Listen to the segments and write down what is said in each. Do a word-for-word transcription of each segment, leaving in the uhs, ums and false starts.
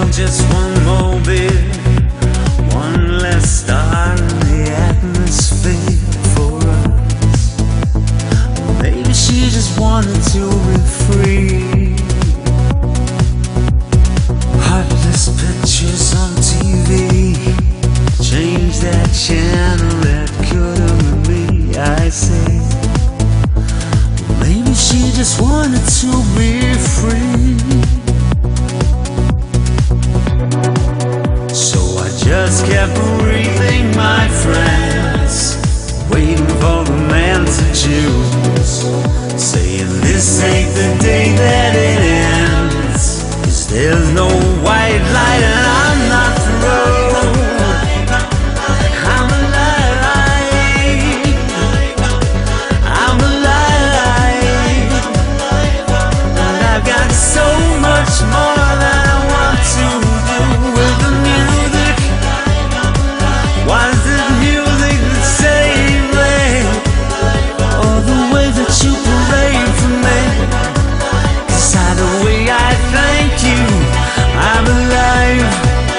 just one more bit, one less star in the atmosphere for us. Maybe she just wanted to be free. Heartless pictures on T V, change that channel, that could have been me, I say. Maybe she just wanted to be free. So I just kept breathing, my friends, waiting for the man to choose, saying this ain't the day that it ends, 'cause there's no white light and I'm not through. I'm alive, I'm alive, and I've got so much more that I want to do with the music. Why is it music that saves me? Oh, the way that you parade for me, 'cause either way I thank you, I'm alive.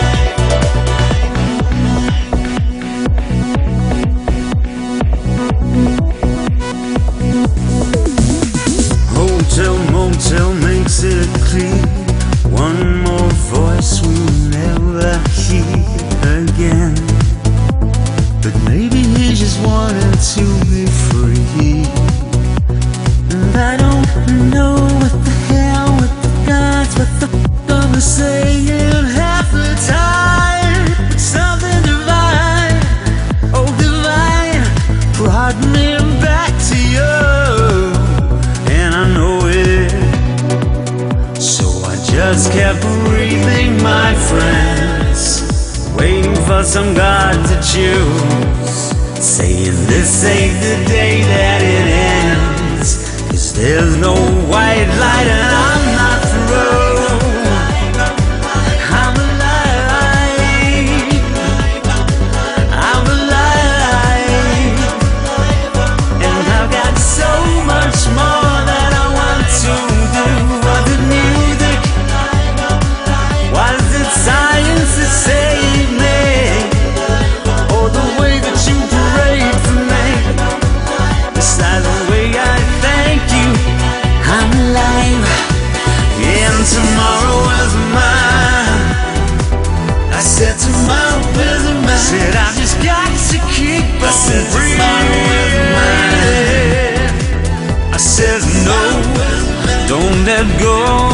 Hotel, motel makes it clear, one more voice we'll never hear again. But maybe he just wanted to be free, and I don't know what the hell with the gods, what the f I was saying half the time. It's something divine, oh divine, brought me back to you, and I know it. So I just kept breathing, my friends, waiting for some God to choose, saying this ain't the day that it ends, 'cause there's no white light and I'm not through. I'm alive, I'm alive, and I've got so much more that I want to do. Was it music? Was it science that saved me? Or the way that you parade for me? Besides the way I thank you, I'm alive, and tomorrow is mine. I said tomorrow is mine. Said I just got to keep on breathing. I said no, don't let go.